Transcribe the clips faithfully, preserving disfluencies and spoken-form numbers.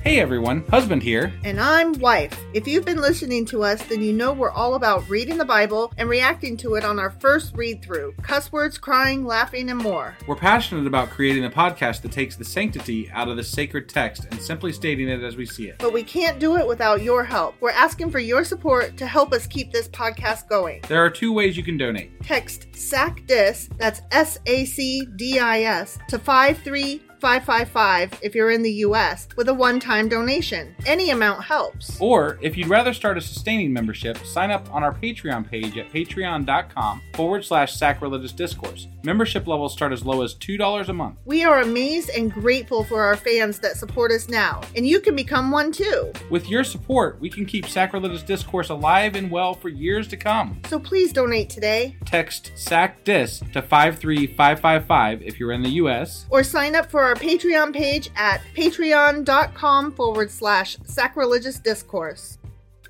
Hey everyone, husband here. And I'm wife. If you've been listening to us, then you know we're all about reading the Bible and reacting to it on our first read-through. Cuss words, crying, laughing, and more. We're passionate about creating a podcast that takes the sanctity out of the sacred text and simply stating it as we see it. But we can't do it without your help. We're asking for your support to help us keep this podcast going. There are two ways you can donate. Text SACDIS, that's S A C D I S, to five three five five five if you're in the U S with a one-time donation. Any amount helps. Or, if you'd rather start a sustaining membership, sign up on our Patreon page at patreon.com forward slash sacrilegious discourse. Membership levels start as low as two dollars a month. We are amazed and grateful for our fans that support us now, and you can become one too. With your support, we can keep Sacrilegious Discourse alive and well for years to come. So please donate today. Text SACDIS to five three five five five if you're in the U S. Or sign up for our Patreon page at patreon.com forward slash sacrilegious discourse.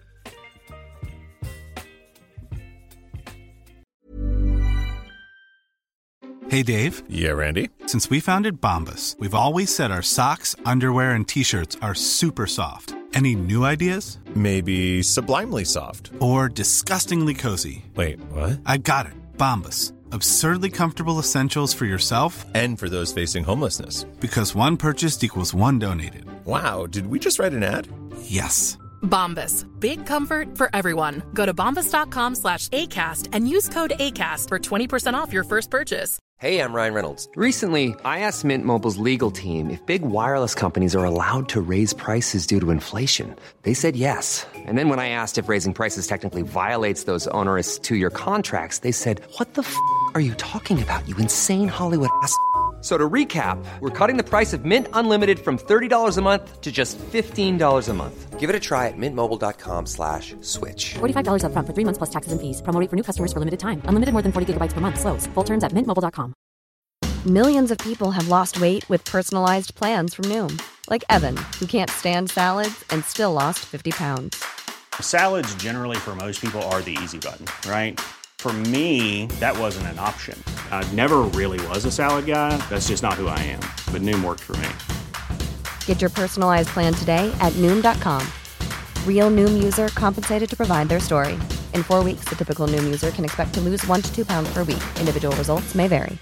Hey, Dave. Yeah, Randy. Since we founded Bombas, we've always said our socks, underwear, and T-shirts are super soft. Any new ideas? Maybe sublimely soft. Or disgustingly cozy. Wait, what? I got it. Bombas. Absurdly comfortable essentials for yourself and for those facing homelessness. Because one purchased equals one donated. Wow, did we just write an ad? Yes. Bombas. Big comfort for everyone. Go to bombas.com slash ACAST and use code ACAST for twenty percent off your first purchase. Hey, I'm Ryan Reynolds. Recently, I asked Mint Mobile's legal team if big wireless companies are allowed to raise prices due to inflation. They said yes. And then when I asked if raising prices technically violates those onerous two-year contracts, they said, what the f*** are you talking about, you insane Hollywood ass f- So to recap, we're cutting the price of Mint Unlimited from thirty dollars a month to just fifteen dollars a month. Give it a try at mintmobile.com slash switch. forty-five dollars up front for three months plus taxes and fees. Promo rate for new customers for limited time. Unlimited more than forty gigabytes per month. Slows full terms at mint mobile dot com. Millions of people have lost weight with personalized plans from Noom. Like Evan, who can't stand salads and still lost fifty pounds. Salads generally for most people are the easy button, right? For me, that wasn't an option. I never really was a salad guy. That's just not who I am. But Noom worked for me. Get your personalized plan today at Noom dot com. Real Noom user compensated to provide their story. In four weeks, the typical Noom user can expect to lose one to two pounds per week. Individual results may vary.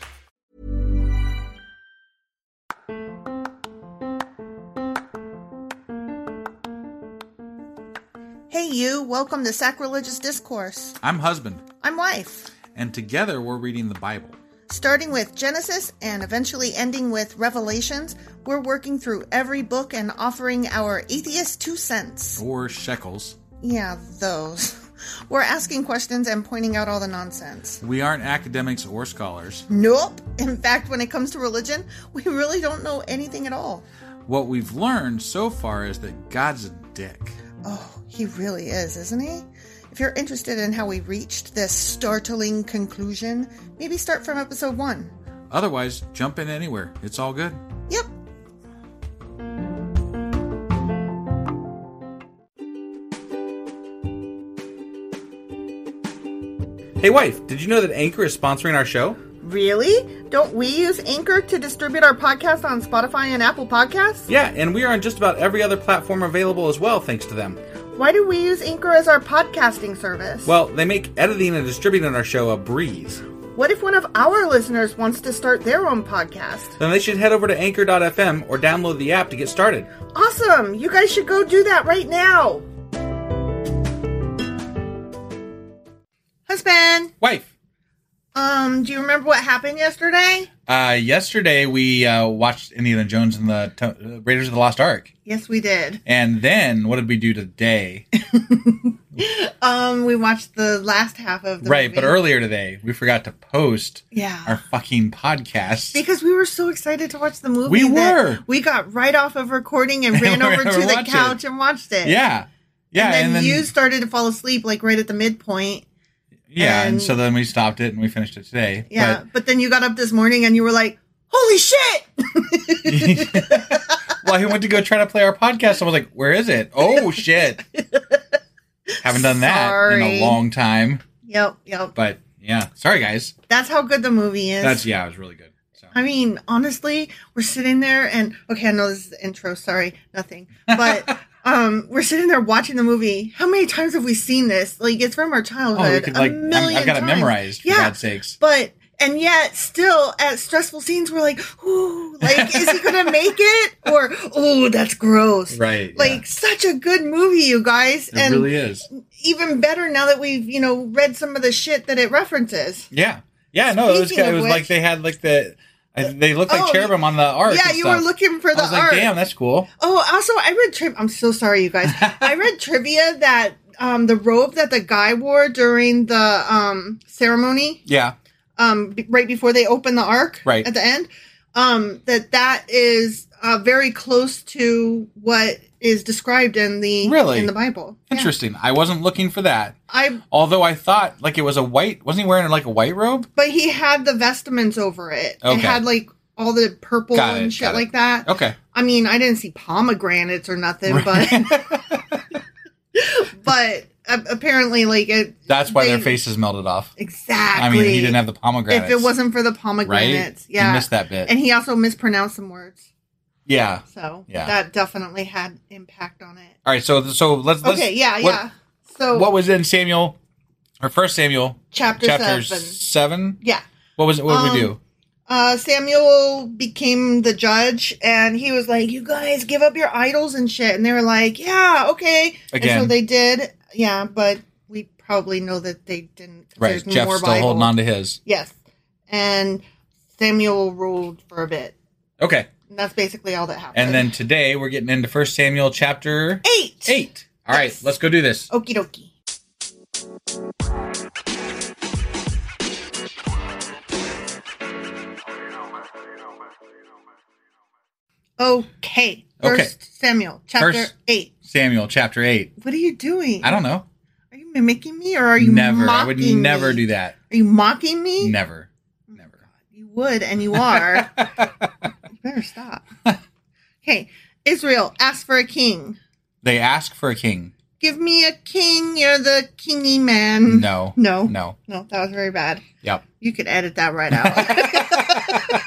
Hey you, welcome to Sacrilegious Discourse. I'm husband. I'm wife. And together we're reading the Bible. Starting with Genesis and eventually ending with Revelations, we're working through every book and offering our atheist two cents. Or shekels. Yeah, those. We're asking questions and pointing out all the nonsense. We aren't academics or scholars. Nope. In fact, when it comes to religion, we really don't know anything at all. What we've learned so far is that God's a dick. Oh, he really is, isn't he? If you're interested in how we reached this startling conclusion, maybe start from episode one. Otherwise, jump in anywhere. It's all good. Yep. Hey wife, did you know that Anchor is sponsoring our show? Really? Don't we use Anchor to distribute our podcast on Spotify and Apple Podcasts? Yeah, and we are on just about every other platform available as well, thanks to them. Why do we use Anchor as our podcasting service? Well, they make editing and distributing our show a breeze. What if one of our listeners wants to start their own podcast? Then they should head over to anchor dot f m or download the app to get started. Awesome! You guys should go do that right now! Husband! Wife! Um, do you remember what happened yesterday? Uh, yesterday we uh, watched Indiana Jones and the to- Raiders of the Lost Ark. Yes, we did. And then, what did we do today? um, we watched the last half of the Right, movie. but earlier today, we forgot to post yeah. our fucking podcast. Because we were so excited to watch the movie. We that were. We got right off of recording and ran over to the couch it. and watched it. Yeah. Yeah. And then, and then you started to fall asleep, like, right at the midpoint. Yeah, and, and so then we stopped it and we finished it today. Yeah, but, but then you got up this morning and you were like, holy shit! Well, I went to go try to play our podcast. I was like, where is it? Oh, shit. Haven't done that Sorry. in a long time. Yep, yep. But, yeah. Sorry, guys. That's how good the movie is. That's, yeah, it was really good. So I mean, honestly, we're sitting there and, okay, I know this is the intro. Sorry, nothing. But um, we're sitting there watching the movie. How many times have we seen this? Like, it's from our childhood. Oh, we could, like, a million I've got it times. memorized, for yeah, God's sakes. But, and yet, still, at stressful scenes, we're like, ooh, like, is he going to make it? Or, oh, that's gross. Right. Like, yeah. such a good movie, you guys. It and really is. Even better now that we've, you know, read some of the shit that it references. Yeah. Yeah, no, it was, Speaking it of was which- like they had, like, the... I- They looked like Oh, cherubim on the ark. Yeah, and you stuff. were looking for the I was like, art. damn, that's cool. Oh, also, I read trivia. I'm so sorry, you guys. I read trivia that um, the robe that the guy wore during the um, ceremony, Yeah. um, b- right before they open the ark, Right. at the end, um, that that is uh, very close to what is described in the Really? in the Bible. Yeah. Interesting. I wasn't looking for that. I Although I thought, like, it was a white... Wasn't he wearing, like, a white robe? but he had the vestments over it. Okay. It had like all the purple Got it, and shit got it. like that. Okay. I mean, I didn't see pomegranates or nothing, Right. but but uh, apparently, like it. That's why they- their faces melted off. Exactly. I mean, he didn't have the pomegranates. If it wasn't for the pomegranates, Right? yeah, You missed that bit. And he also mispronounced some words, Yeah. so Yeah. that definitely had impact on it. All right, so so let's... let's Okay, yeah, what, yeah. So What was in Samuel... Or First Samuel... chapter, Chapter seven? seven? Yeah. What was it? What did we Um, do? Uh, Samuel became the judge, and he was like, "You guys give up your idols and shit." And they were like, "Yeah, okay." Again. And so they did. Yeah, but we probably know that they didn't. 'Cause Right, there's Jeff's more still Bible. holding on to his. Yes, and Samuel ruled for a bit. Okay. And that's basically all that happened. And then today we're getting into First Samuel chapter... eight. Eight. All right, Yes. let's go do this. Okie dokie. Okay. First Okay. Samuel, chapter First- eight. Samuel chapter eight. What are you doing? I don't know. Are you mimicking me, or are you Never. mocking I would never me? do that. Are you mocking me? Never. Never. You would, and you are. You better stop. Okay. Israel asked for a king. They ask for a king. Give me a king. You're the kingy man. No. No. No. No, that was very bad. Yep. You could edit that right out.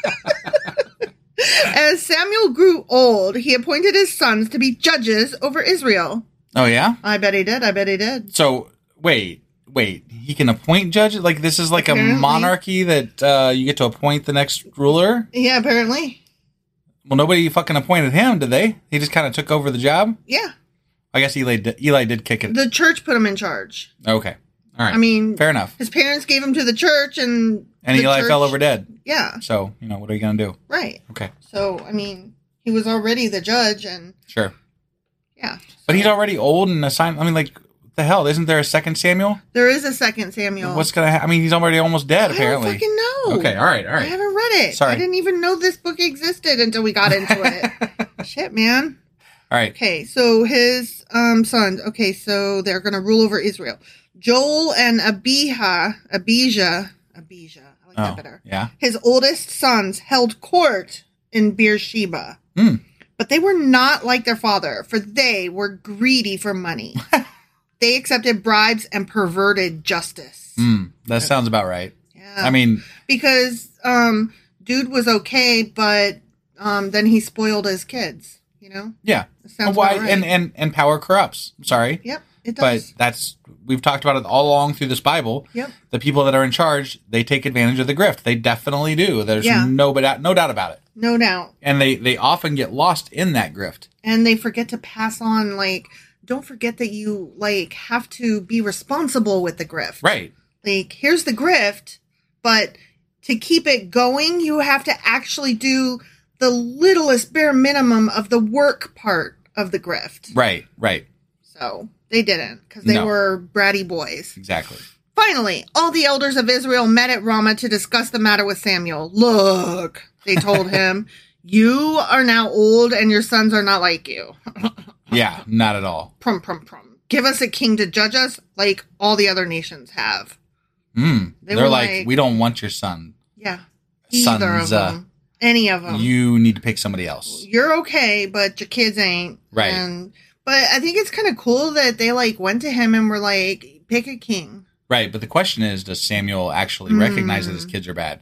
As Samuel grew old, he appointed his sons to be judges over Israel. Oh, yeah? I bet he did. I bet he did. So, wait. Wait. He can appoint judges? Like, this is like Apparently. a monarchy that uh, you get to appoint the next ruler? Yeah, apparently. Well, nobody fucking appointed him, did they? He just kind of took over the job? Yeah. I guess Eli did, Eli did kick it. The church put him in charge. Okay. All right. I mean, fair enough. His parents gave him to the church, and And the Eli church- fell over dead. Yeah, So, you know, what are you going to do? right. Okay. So, I mean, he was already the judge, and Sure. yeah. But he's already old and assigned. I mean, like, what the hell? Isn't there a second Samuel? There is a second Samuel. What's going to happen? I mean, he's already almost dead, apparently. I don't fucking know. Okay, all right, all I right. haven't read it. Sorry. I didn't even know this book existed until we got into it. Shit, man. All right. Okay, so his um sons. Okay, so they're gonna rule over Israel. Joel and Abijah, Abijah, Abijah. I like Oh, that better. yeah. His oldest sons held court in Beersheba. Hmm. But they were not like their father, for they were greedy for money. They accepted bribes and perverted justice. Hmm. That sounds about right. Yeah. I mean, Because um dude was okay, but um then he spoiled his kids, you know? yeah. Sounds Why? about right. And, and, and power corrupts. I'm sorry. Yep, it But does. that's, we've talked about it all along through this Bible. Yep. The people that are in charge, they take advantage of the grift. They definitely do. There's Yeah. no, but no doubt about it. No doubt. And they, they often get lost in that grift. And they forget to pass on, like, don't forget that you, like, have to be responsible with the grift. Right. Like, here's the grift, but to keep it going, you have to actually do the littlest bare minimum of the work part of the grift. Right. Right. So they didn't, because they No. were bratty boys. Exactly. Finally, all the elders of Israel met at Ramah to discuss the matter with Samuel. Look, they told him, you are now old and your sons are not like you. Yeah. Not at all. Prum, prum, prum. Give us a king to judge us like all the other nations have. Mm. They They're were like, like- we don't want your son. Yeah. Either Sons, of uh, them. Any of them. You need to pick somebody else. You're okay, but your kids ain't. Right. And, but I think it's kind of cool that they like went to him and were like, pick a king. Right. But the question is, does Samuel actually Hmm. recognize that his kids are bad?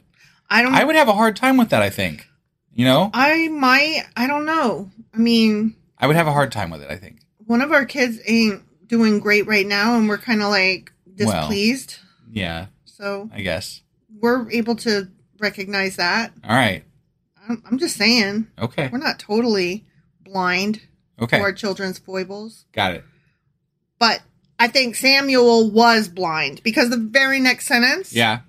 I don't. I would have a hard time with that, I think. You know? I might. I don't know. I mean, I would have a hard time with it, I think. One of our kids ain't doing great right now, and we're kind of like displeased. Well, yeah. So I guess we're able to recognize that. All right. I'm, I'm just saying. Okay. We're not totally blind okay. to our children's foibles. Got it. But I think Samuel was blind because the very next sentence. Yeah.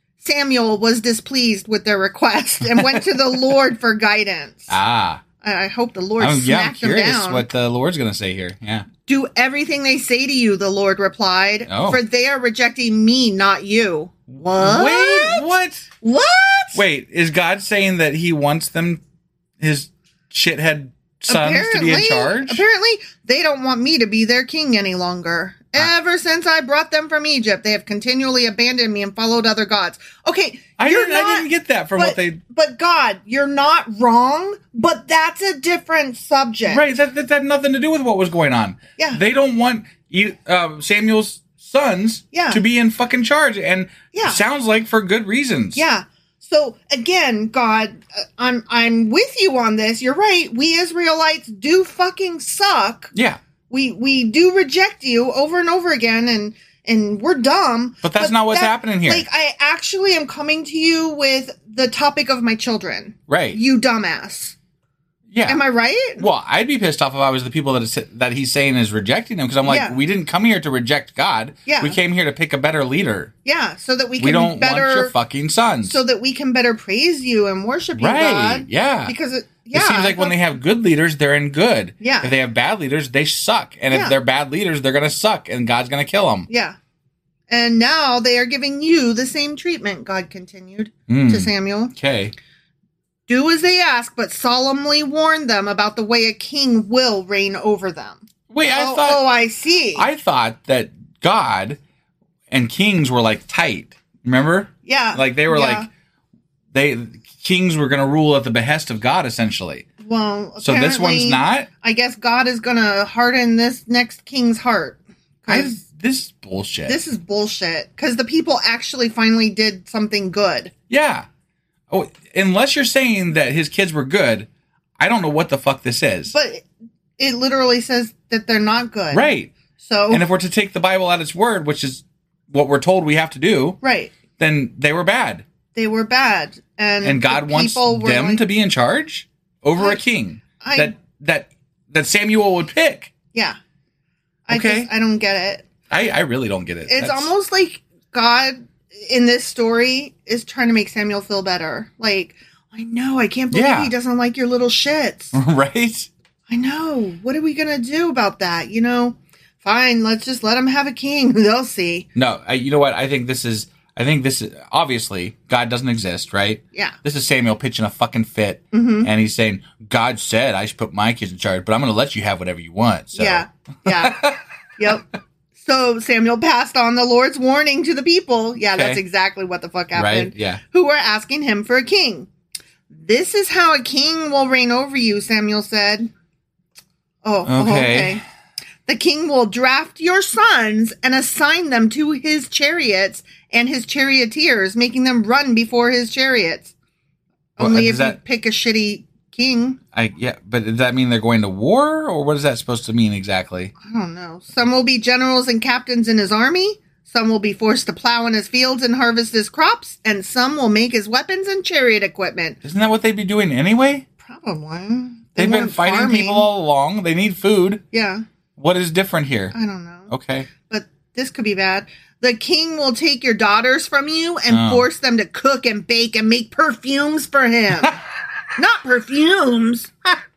Samuel was displeased with their request and went to the Lord for guidance. Ah. I, I hope the Lord I'm, smacked yeah, I'm curious them down. what the Lord's going to say here. Yeah. Do everything they say to you, the Lord replied, oh. for they are rejecting me, not you. What? Wait, what? What? Wait, is God saying that he wants them, his shithead sons, apparently, to be in charge? Apparently, they don't want me to be their king any longer. Ah. Ever since I brought them from Egypt, they have continually abandoned me and followed other gods. Okay, I, you're didn't, not, I didn't get that from but, what they... But God, you're not wrong, but that's a different subject. Right, that, that, that had nothing to do with what was going on. Yeah. They don't want you, uh, Samuel's sons yeah. to be in fucking charge, and yeah. sounds like for good reasons. Yeah. So again, God, I'm I'm with you on this. You're right. We Israelites do fucking suck. Yeah. We we do reject you over and over again, and and we're dumb. But that's but not what's that, happening here. Like, I actually am coming to you with the topic of my children. Right. You dumbass. Yeah. Am I right? Well, I'd be pissed off if I was the people that is, that he's saying is rejecting him, because I'm like, yeah. we didn't come here to reject God. Yeah. We came here to pick a better leader. Yeah, so that we can we don't better, want your fucking sons. So that we can better praise you and worship you, right. God. Yeah. Because it, yeah, it seems like when they have good leaders, they're in good. Yeah. If they have bad leaders, they suck. And yeah. if they're bad leaders, they're going to suck, and God's going to kill them. Yeah. And now they are giving you the same treatment, God continued mm. to Samuel. Okay. Do as they ask, but solemnly warn them about the way a king will reign over them. Wait, I oh, thought... Oh, I see. I thought that God and kings were, like, tight. Remember? Yeah. Like, they were, yeah. like... they Kings were going to rule at the behest of God, essentially. Well, so this one's not? I guess God is going to harden this next king's heart. I, this is bullshit. This is bullshit. Because the people actually finally did something good. Yeah. Oh, unless you're saying that his kids were good, I don't know what the fuck this is. But it literally says that they're not good. Right. So, and if we're to take the Bible at its word, which is what we're told we have to do, right, then they were bad. They were bad. And, and God wants them like, to be in charge over I, a king I, that that that Samuel would pick. Yeah. I okay. Just, I don't get it. I, I really don't get it. It's That's... almost like God in this story is trying to make Samuel feel better. Like, I know, I can't believe yeah. he doesn't like your little shits. Right? I know. What are we going to do about that? You know, fine, let's just let him have a king. They'll see. No, I, you know what? I think this is, I think this is, obviously, God doesn't exist, right? Yeah. This is Samuel pitching a fucking fit. Mm-hmm. And he's saying, God said I should put my kids in charge, but I'm going to let you have whatever you want. So. Yeah. Yeah. Yep. So Samuel passed on the Lord's warning to the people. Yeah, okay. That's exactly what the fuck happened. Right, yeah. Who were asking him for a king. This is how a king will reign over you, Samuel said. Oh, okay. Oh, okay. The king will draft your sons and assign them to his chariots and his charioteers, making them run before his chariots. Well, Only if that, you pick a shitty king. I yeah, but does that mean they're going to war, or what is that supposed to mean exactly? I don't know. Some will be generals and captains in his army. Some will be forced to plow in his fields and harvest his crops, and some will make his weapons and chariot equipment. Isn't that what they'd be doing anyway? Probably. They They've been fighting farming. people all along. They need food. Yeah. What is different here? I don't know. Okay. But this could be bad. The king will take your daughters from you and oh. force them to cook and bake and make perfumes for him. Not perfumes.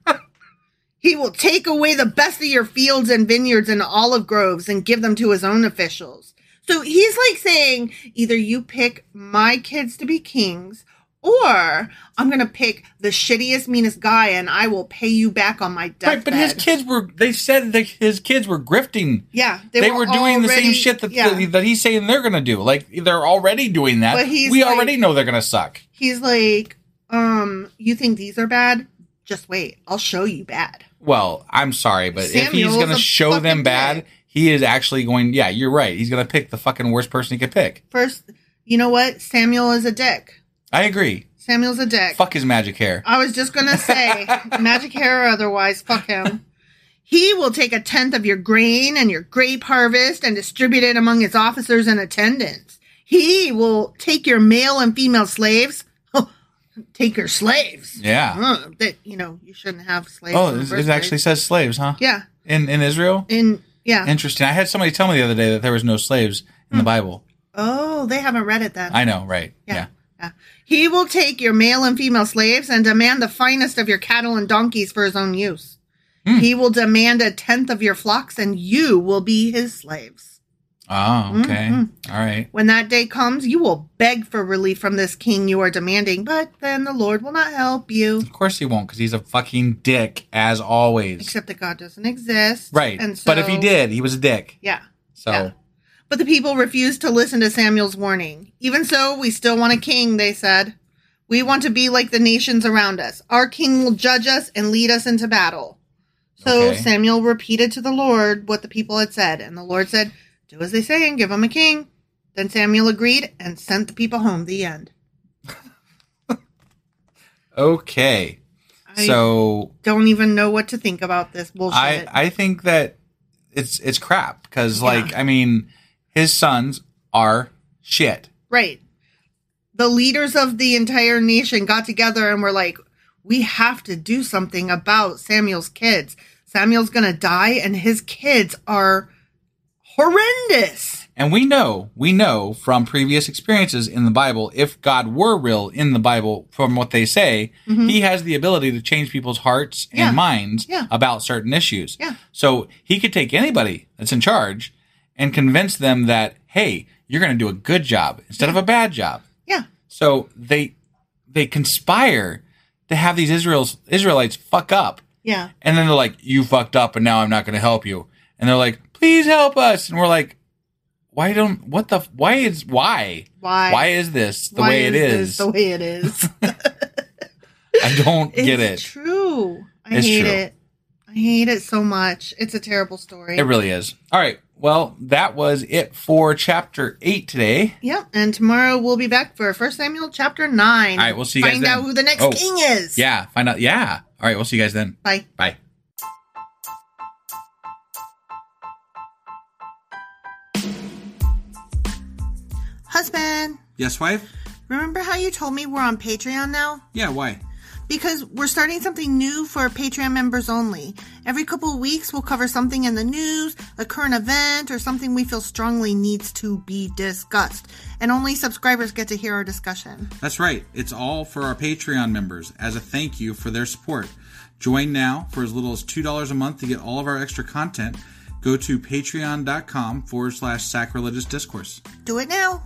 He will take away the best of your fields and vineyards and olive groves and give them to his own officials. So he's like saying, either you pick my kids to be kings, or I'm going to pick the shittiest, meanest guy, and I will pay you back on my deathbed. Right, but his kids were, they said that his kids were grifting. Yeah. They, they were, were doing already, the same shit that, yeah. that he's saying they're going to do. Like, they're already doing that. But he's we like, already know they're going to suck. He's like, um, you think these are bad? Just wait. I'll show you bad. Well, I'm sorry, but Samuel's if he's going to show them bad, dick. he is actually going, yeah, you're right. He's going to pick the fucking worst person he could pick. First, you know what? Samuel is a dick. I agree. Samuel's a dick. Fuck his magic hair. I was just going to say, magic hair or otherwise, fuck him. He will take a tenth of your grain and your grape harvest and distribute it among his officers and attendants. He will take your male and female slaves. Oh, take your slaves. Yeah. Uh, that, you know, you shouldn't have slaves. Oh, it, it actually says slaves, huh? Yeah. In in Israel? In Yeah. Interesting. I had somebody tell me the other day that there was no slaves in hmm. the Bible. Oh, they haven't read it then. I know, right. Yeah. yeah. yeah. He will take your male and female slaves and demand the finest of your cattle and donkeys for his own use. Mm. He will demand a tenth of your flocks, and you will be his slaves. Oh, okay. Mm-hmm. All right. When that day comes, you will beg for relief from this king you are demanding, but then the Lord will not help you. Of course he won't, because he's a fucking dick, as always. Except that God doesn't exist. Right. And so, but if he did, he was a dick. Yeah. So. Yeah. But the people refused to listen to Samuel's warning. Even so, we still want a king, they said. We want to be like the nations around us. Our king will judge us and lead us into battle. So okay. Samuel repeated to the Lord what the people had said. And the Lord said, do as they say and give them a king. Then Samuel agreed and sent the people home. The end. Okay. I so don't even know what to think about this bullshit. I, I think that it's it's crap. Because, like, yeah. I mean, his sons are shit. Right. The leaders of the entire nation got together and were like, we have to do something about Samuel's kids. Samuel's going to die and his kids are horrendous. And we know, we know from previous experiences in the Bible, if God were real in the Bible, from what they say, mm-hmm. he has the ability to change people's hearts and yeah. minds yeah. about certain issues. Yeah. So he could take anybody that's in charge and convince them that, hey, you're going to do a good job instead yeah. of a bad job. Yeah. So they they conspire to have these Israel's, Israelites fuck up. Yeah. And then they're like, you fucked up and now I'm not going to help you. And they're like, please help us. And we're like, why don't, what the, why is, why? Why? Why is this the why way it is? is? This the way it is. I don't it's get it. It's true. I it's hate true. it. I hate it so much. It's a terrible story. It really is. All right. Well, that was it for chapter eight today. Yep. And tomorrow we'll be back for First Samuel chapter nine. All right. We'll see you guys Find then. out who the next oh, king is. Yeah. Find out. Yeah. All right. We'll see you guys then. Bye. Bye. Husband. Yes, wife? Remember how you told me we're on Patreon now? Yeah, why? Because we're starting something new for Patreon members only. Every couple of weeks, we'll cover something in the news, a current event, or something we feel strongly needs to be discussed. And only subscribers get to hear our discussion. That's right. It's all for our Patreon members as a thank you for their support. Join now for as little as two dollars a month to get all of our extra content. Go to patreon.com forward slash sacrilegious discourse. Do it now.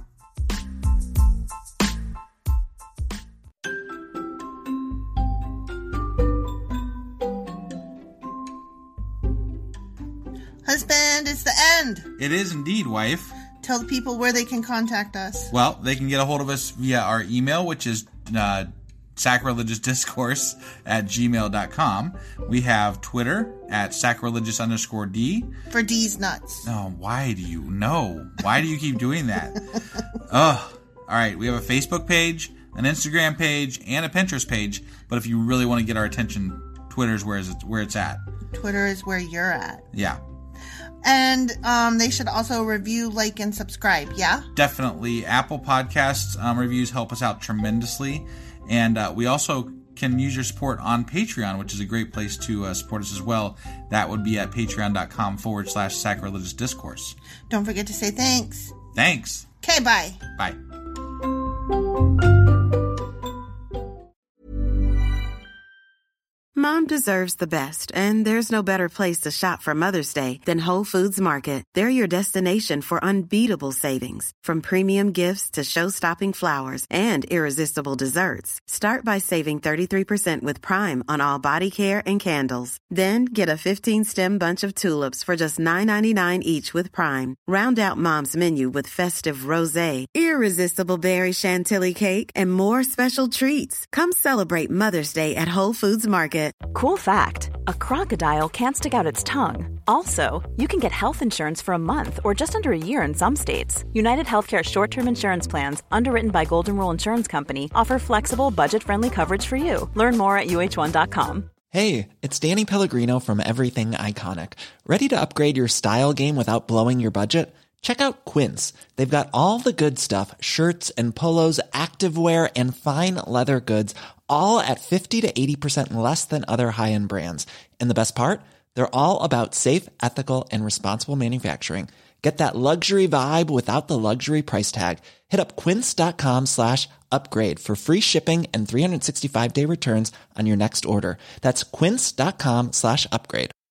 Husband, it's the end. It is indeed, wife. Tell the people where they can contact us. Well, they can get a hold of us via our email, which is uh, sacrilegiousdiscourse at gmail dot com. We have Twitter at sacrilegious underscore D. For D's nuts. Oh, why do you know? Why do you keep doing that? Ugh. All right, we have a Facebook page, an Instagram page, and a Pinterest page. But if you really want to get our attention, Twitter's where it's, where it's at. Twitter is where you're at. Yeah. And um, they should also review, like, and subscribe, yeah? Definitely. Apple Podcasts um, reviews help us out tremendously. And uh, we also can use your support on Patreon, which is a great place to uh, support us as well. That would be at patreon.com forward slash sacrilegious discourse. Don't forget to say thanks. Thanks. Okay, bye. Bye. Mom deserves the best, and there's no better place to shop for Mother's Day than Whole Foods Market. They're your destination for unbeatable savings, from premium gifts to show-stopping flowers and irresistible desserts. Start by saving thirty-three percent with Prime on all body care and candles. Then get a fifteen-stem bunch of tulips for just nine ninety-nine each with Prime. Round out Mom's menu with festive rosé, irresistible berry chantilly cake, and more special treats. Come celebrate Mother's Day at Whole Foods Market. Cool fact, a crocodile can't stick out its tongue. Also, you can get health insurance for a month or just under a year in some states. United Healthcare short-term insurance plans, underwritten by Golden Rule Insurance Company, offer flexible, budget-friendly coverage for you. Learn more at U H one dot com. Hey, it's Danny Pellegrino from Everything Iconic. Ready to upgrade your style game without blowing your budget? Check out Quince. They've got all the good stuff, shirts and polos, activewear, and fine leather goods, all at fifty to eighty percent less than other high-end brands. And the best part? They're all about safe, ethical, and responsible manufacturing. Get that luxury vibe without the luxury price tag. Hit up quince.com slash upgrade for free shipping and three sixty-five day returns on your next order. That's quince.com slash upgrade.